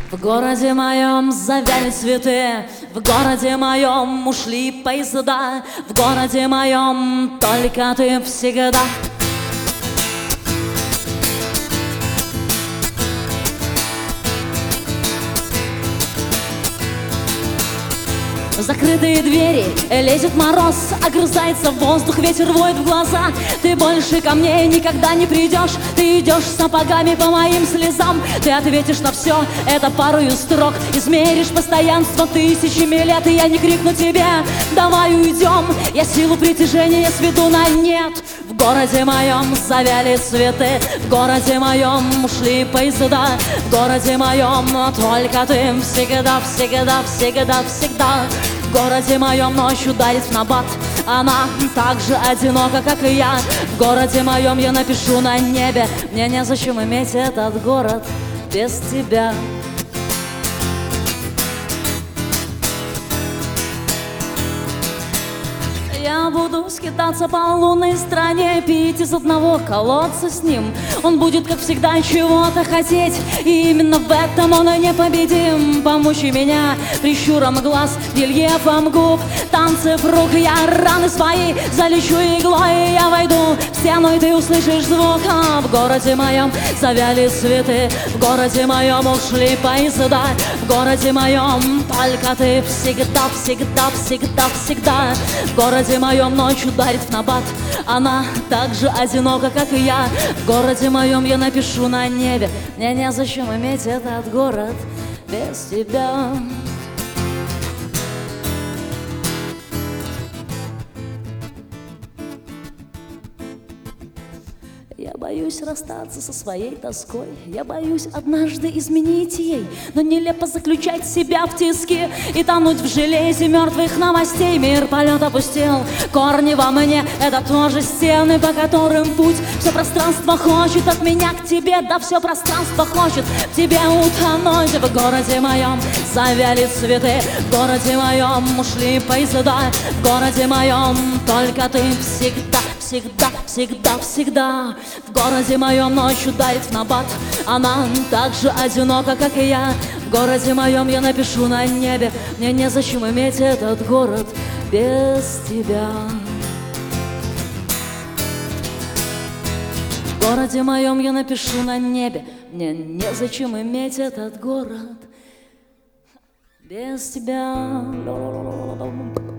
В городе моем завяли цветы, в городе моем ушли поезда, в городе моем только ты всегда. Закрытые двери, лезет мороз, огрызается в воздух, ветер воет в глаза. Ты больше ко мне никогда не придешь, ты идешь сапогами по моим слезам. Ты ответишь на все это парою строк, измеришь постоянство тысячами лет. И я не крикну тебе: давай уйдем, я силу притяжения сведу на нет. В городе моем завяли цветы, в городе моем ушли поезда, в городе моем только ты всегда, всегда, всегда, всегда. В городе моем ночью дарит в набат, она так же одинока, как и я. В городе моем я напишу на небе: мне незачем иметь этот город без тебя. Я буду скитаться по лунной стране, пить из одного колодца с ним. Он будет, как всегда, чего-то хотеть, и именно в этом он и непобедим. Помучи меня прищуром глаз, рельефом губ, танцев рук. Я раны свои залечу иглой, и я войду в стену, и ты услышишь звук. А в городе моем завяли цветы, в городе моем ушли поезда, в городе моем только ты всегда, всегда, всегда, всегда. В городе моем ночью дарит в набат, она так же одинока, как и я. В городе моем я напишу на небе: мне незачем иметь этот город без тебя. Я боюсь расстаться со своей тоской, я боюсь однажды изменить ей, но нелепо заключать себя в тиски и тонуть в железе мертвых новостей. Мир полет опустел, корни во мне — это тоже стены, по которым путь. Все пространство хочет от меня к тебе, да все пространство хочет в тебе утонуть. В городе моем завяли цветы, в городе моем ушли поезда, в городе моем только ты всегда, всегда, всегда, всегда. В городе моем ночью дарит в набат, она так же одинока, как и я. В городе моем я напишу на небе: мне незачем иметь этот город без тебя. В городе моем я напишу на небе: мне незачем иметь этот город без тебя.